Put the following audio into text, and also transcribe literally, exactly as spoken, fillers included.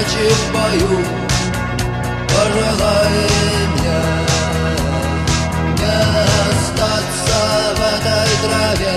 удачи в бою, пожелай мне не остаться в этой траве.